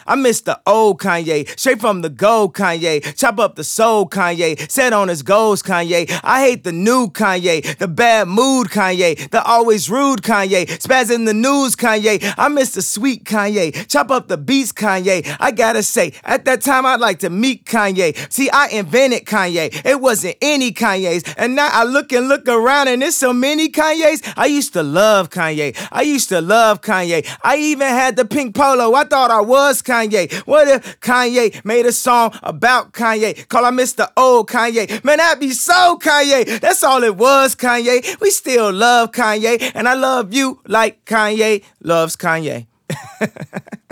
I miss the old Kanye, straight from the gold Kanye. Chop up the soul Kanye, set on his goals Kanye. I hate the new Kanye, the bad mood Kanye, the always rude Kanye, spaz in the news Kanye. I miss the sweet Kanye, chop up the beats Kanye. I gotta say, at that time I'd like to meet Kanye. See, I invented Kanye, it wasn't any Kanye's. And now I look around and there's so many Kanye's. I used to love Kanye, I used to love Kanye. I even had the pink polo, I thought I was Kanye. What if Kanye made a song about Kanye? Call I miss the old Kanye. Man, that'd be so Kanye. That's all it was, Kanye. We still love Kanye, and I love you like Kanye loves Kanye.